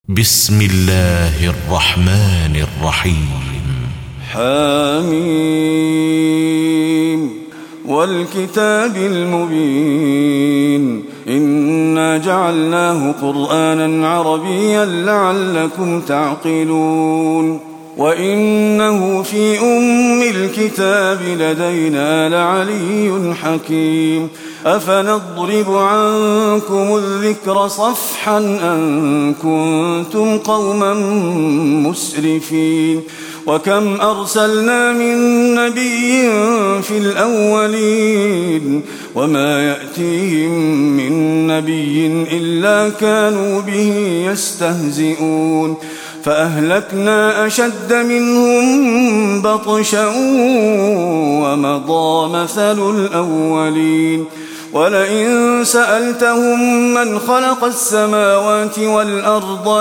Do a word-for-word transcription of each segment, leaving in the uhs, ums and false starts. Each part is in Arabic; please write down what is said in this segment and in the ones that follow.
بسم الله الرحمن الرحيم. حميم والكتاب المبين إنا جعلناه قرآنا عربيا لعلكم تعقلون وإنه في أم الكتاب لدينا لعلي حكيم أفنضرب عنكم الذكر صفحا أن كنتم قوما مسرفين وكم أرسلنا من نبي في الأولين وما يأتيهم من نبي إلا كانوا به يستهزئون فأهلكنا أشد منهم بطشا ومضى مثل الأولين ولئن سألتهم من خلق السماوات والأرض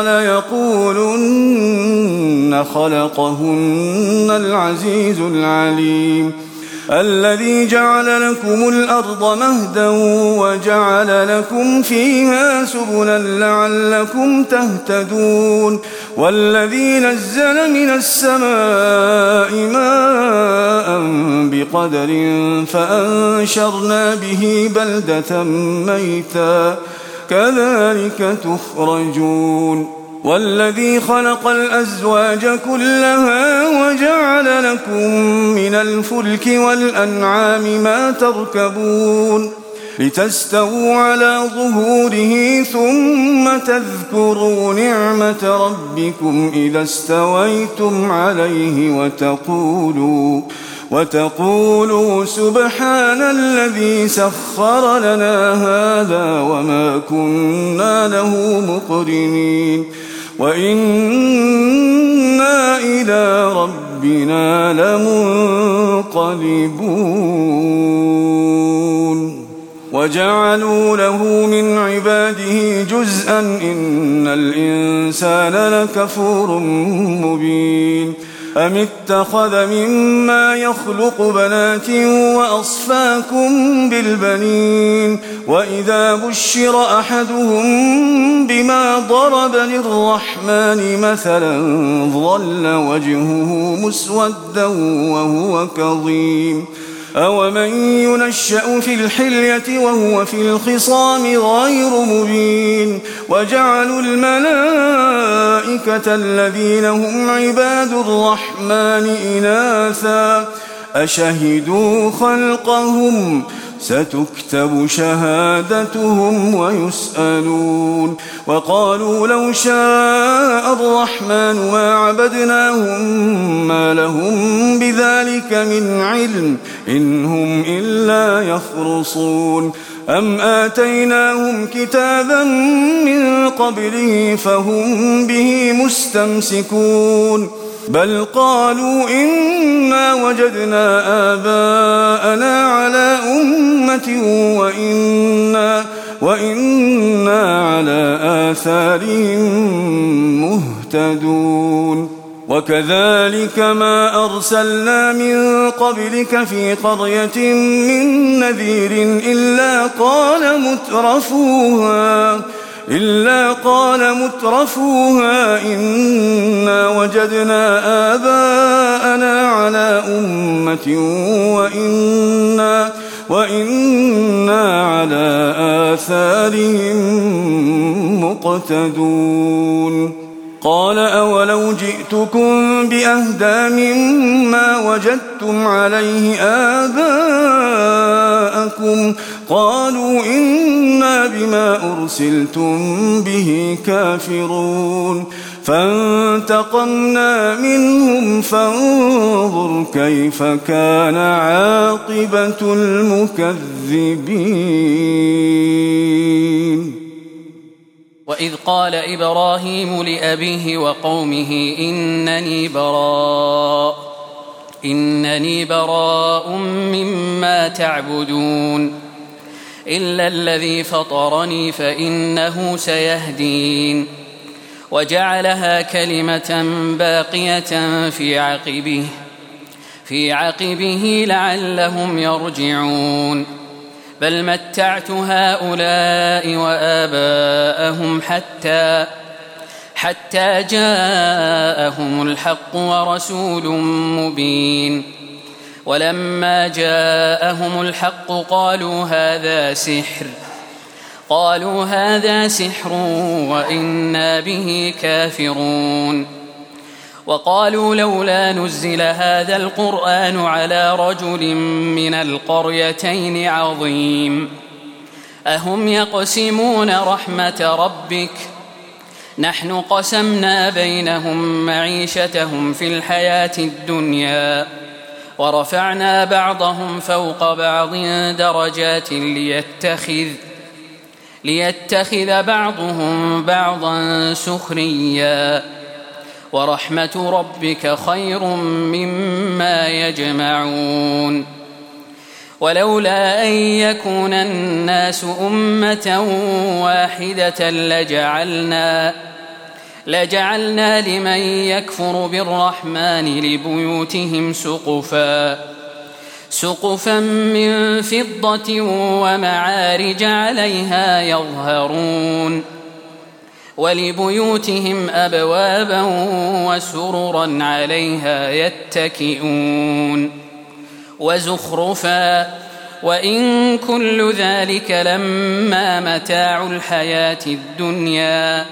ليقولن خلقهن العزيز العليم الذي جعل لكم الأرض مهدا وجعل لكم فيها سبلا لعلكم تهتدون والذي نزل من السماء ماء بقدر فأنشرنا به بلدة ميتا كذلك تخرجون والذي خلق الأزواج كلها وجعل لكم من الفلك والأنعام ما تركبون لتستووا على ظهوره ثم تذكروا نعمة ربكم إذا استويتم عليه وتقولوا وتقولوا سبحان الذي سخر لنا هذا وما كنا له مقرنين وإنا إلى ربنا لمنقلبون وجعلوا له من عباده جزءا إن الإنسان لكفور مبين أم اتخذ مما يخلق بنات وأصفاكم بالبنين وإذا بشر أحدهم بما ضرب للرحمن مثلا ظل وجهه مسودا وهو كظيم أومن ينشأ في الحلية وهو في الخصام غير مبين وجعلوا الملائكة الذين هم عباد الرحمن إناثا أشهدوا خلقهم ستكتب شهادتهم ويسألون وقالوا لو شاء الرحمن ما عبدناهم ما لهم بذلك من علم إن هم إلا يخرصون أم آتيناهم كتابا من قبله فهم به مستمسكون بل قالوا إنا وجدنا آباءنا على أمة وإنا, وإنا على آثارهم مهتدون وكذلك ما أرسلنا من قبلك في قرية من نذير إلا قال مترفوها إلا قال مترفوها إنا وجدنا آباءنا على أمة وإنا, وإنا على آثارهم مقتدون قال أولو جئتكم بأهدى مما وجدتم عليه آباءكم قالوا إنا بما أرسلتم به كافرون فانتقمنا منهم فانظر كيف كان عاقبة المكذبين وإذ قال إبراهيم لأبيه وقومه إنني براء إنني براء مما تعبدون إلا الذي فطرني فإنه سيهدين وجعلها كلمة باقية في عقبه في عقبه لعلهم يرجعون بل متعت هؤلاء وآباءهم حتى حتى جاءهم الحق ورسول مبين ولما جاءهم الحق قالوا هذا سحر قالوا هذا سحر وإنا به كافرون وقالوا لولا نزل هذا القرآن على رجل من القريتين عظيم أهم يقسمون رحمة ربك نحن قسمنا بينهم معيشتهم في الحياة الدنيا ورفعنا بعضهم فوق بعض درجات ليتخذ ليتخذ بعضهم بعضا سخريا ورحمة ربك خير مما يجمعون ولولا أن يكون الناس أمة واحدة لجعلنا لجعلنا لمن يكفر بالرحمن لبيوتهم سقفا سقفا من فضة ومعارج عليها يظهرون ولبيوتهم أبوابا وسررا عليها يتكئون وزخرفا وإن كل ذلك لما متاع الحياة الدنيا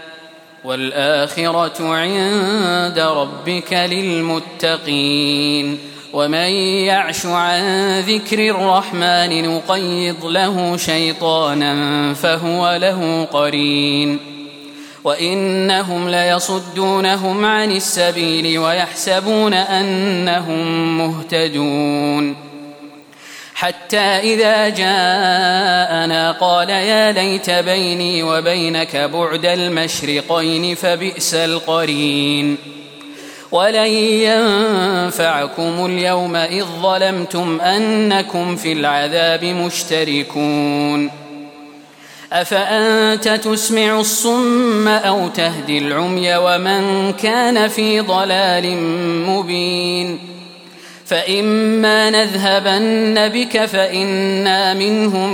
والآخرة عند ربك للمتقين ومن يعش عن ذكر الرحمن نقيض له شيطانا فهو له قرين وإنهم ليصدونهم عن السبيل ويحسبون أنهم مهتدون حتى إذا جاءنا قال يا ليت بيني وبينك بعد المشرقين فبئس القرين ولن ينفعكم اليوم إذ ظلمتم أنكم في العذاب مشتركون أفأنت تسمع الصم أو تهدي العمي ومن كان في ضلال مبين فإما نذهبن بك فإنا منهم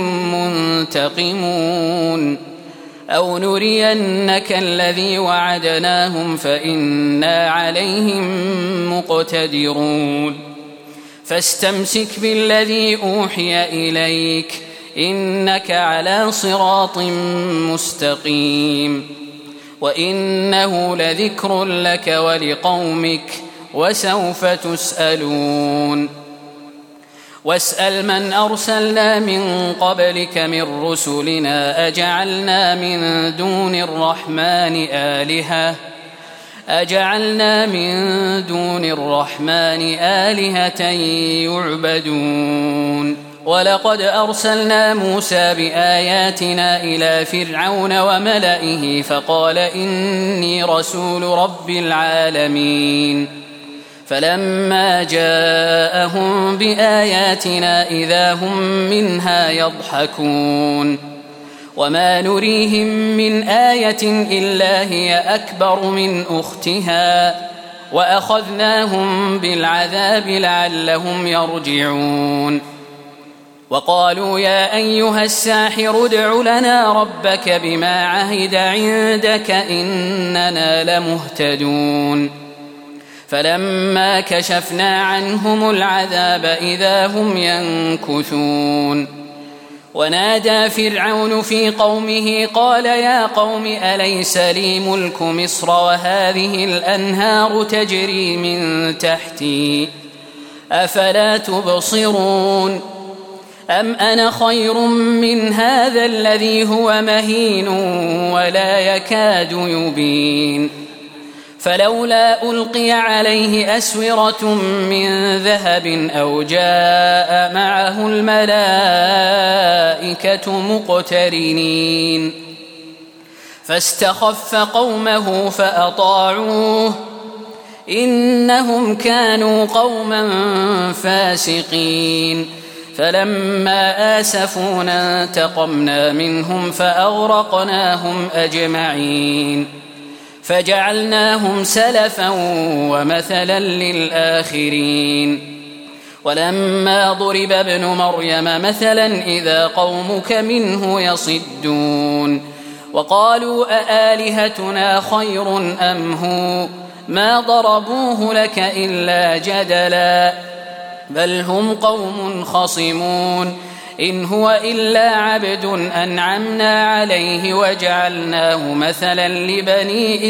منتقمون أو نرينك الذي وعدناهم فإنا عليهم مقتدرون فاستمسك بالذي أوحي إليك إنك على صراط مستقيم وإنه لذكر لك ولقومك وسوف تسألون واسأل من أرسلنا من قبلك من رسلنا أجعلنا من دون الرحمن آلهة أجعلنا من دون الرحمن آلهة يعبدون ولقد أرسلنا موسى بآياتنا إلى فرعون وملئه فقال إني رسول رب العالمين فلما جاءهم بآياتنا إذا هم منها يضحكون وما نريهم من آية إلا هي أكبر من أختها وأخذناهم بالعذاب لعلهم يرجعون وقالوا يا أيها الساحر ادع لنا ربك بما عهد عندك إننا لمهتدون فلما كشفنا عنهم العذاب إذا هم ينكثون ونادى فرعون في قومه قال يا قوم أليس لي ملك مصر وهذه الأنهار تجري من تحتي أفلا تبصرون أم أنا خير من هذا الذي هو مهين ولا يكاد يبين فلولا ألقي عليه أسورة من ذهب أو جاء معه الملائكة مقترنين فاستخف قومه فأطاعوه إنهم كانوا قوما فاسقين فلما آسفونا انتقمنا منهم فأغرقناهم أجمعين فجعلناهم سلفا ومثلا للآخرين ولما ضرب ابن مريم مثلا إذا قومك منه يصدون وقالوا أآلهتنا خير أم هو ما ضربوه لك إلا جدلا بل هم قوم خصمون إن هو إلا عبد أنعمنا عليه وجعلناه مثلا لبني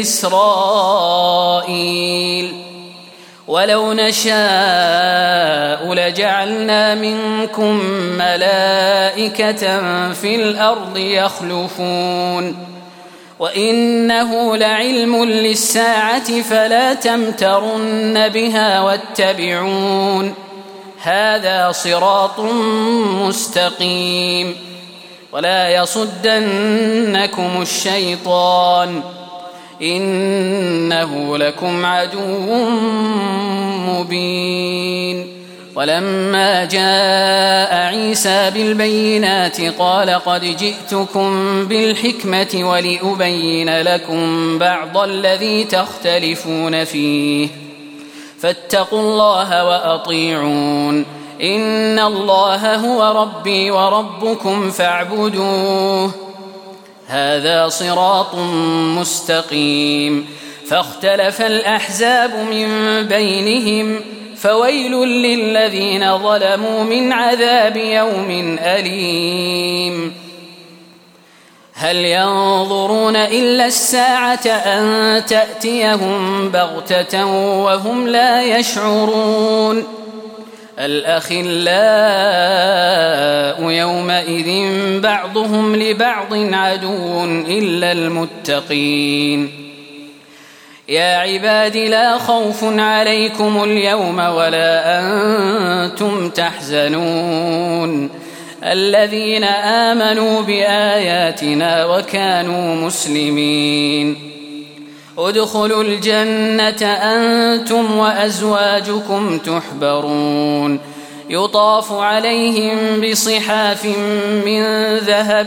إسرائيل ولو نشاء لجعلنا منكم ملائكة في الأرض يخلفون وإنه لعلم للساعة فلا تمترن بها واتبعون هذا صراط مستقيم ولا يصدنكم الشيطان إنه لكم عدو مبين ولما جاء عيسى بالبينات قال قد جئتكم بالحكمة ولأبين لكم بعض الذي تختلفون فيه فاتقوا الله وأطيعون إن الله هو ربي وربكم فاعبدوه هذا صراط مستقيم فاختلف الأحزاب من بينهم فويل للذين ظلموا من عذاب يوم أليم هل ينظرون إلا الساعة أن تأتيهم بغتة وهم لا يشعرون الأخلاء يومئذ بعضهم لبعض عدو إلا المتقين يا عباد لا خوف عليكم اليوم ولا أنتم تحزنون الذين آمنوا بآياتنا وكانوا مسلمين ادخلوا الجنة أنتم وأزواجكم تحبرون يطاف عليهم بصحاف من ذهب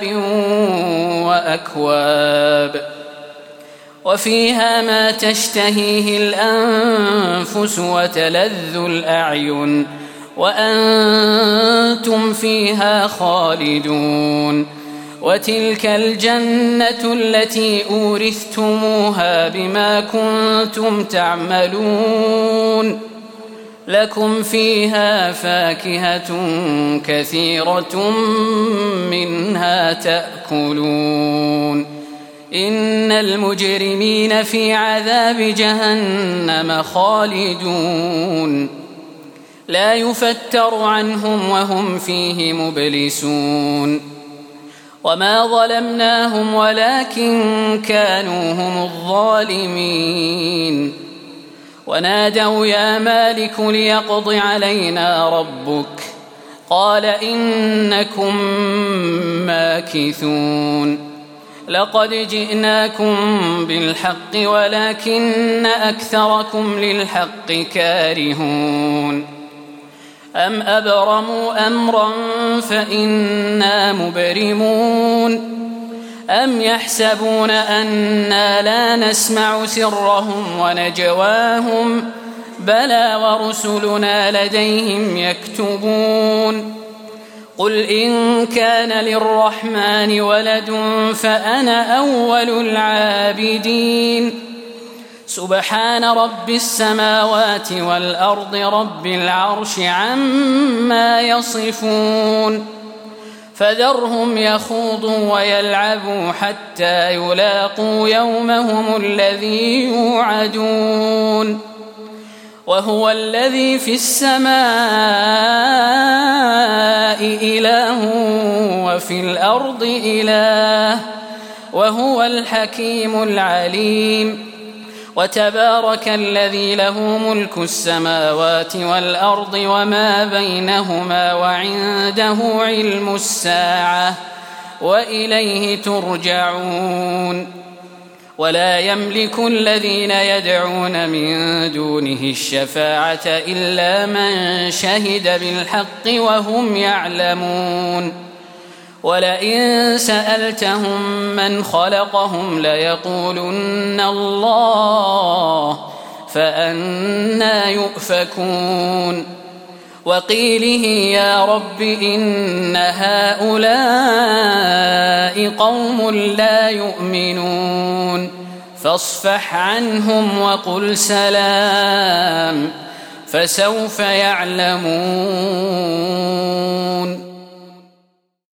وأكواب وفيها ما تشتهيه الأنفس وتلذ الأعين وأنتم فيها خالدون وتلك الجنة التي أورثتموها بما كنتم تعملون لكم فيها فاكهة كثيرة منها تأكلون إن المجرمين في عذاب جهنم خالدون لا يفتر عنهم وهم فيه مبلسون وما ظلمناهم ولكن كانوا هم الظالمين ونادوا يا مالك ليقض علينا ربك قال إنكم ماكثون لقد جئناكم بالحق ولكن أكثركم للحق كارهون أم أبرموا أمرا فإنا مبرمون أم يحسبون أنا لا نسمع سرهم ونجواهم بلى ورسلنا لديهم يكتبون قل إن كان للرحمن ولد فأنا أول العابدين سبحان رب السماوات والأرض رب العرش عما يصفون فذرهم يخوضوا ويلعبوا حتى يلاقوا يومهم الذي يوعدون وهو الذي في السماء إله وفي الأرض إله وهو الحكيم العليم وتبارك الذي له ملك السماوات والأرض وما بينهما وعنده علم الساعة وإليه ترجعون ولا يملك الذين يدعون من دونه الشفاعة إلا من شهد بالحق وهم يعلمون ولئن سألتهم من خلقهم ليقولن الله فأنى يؤفكون وقيله يا رب إن هؤلاء قوم لا يؤمنون فاصفح عنهم وقل سلام فسوف يعلمون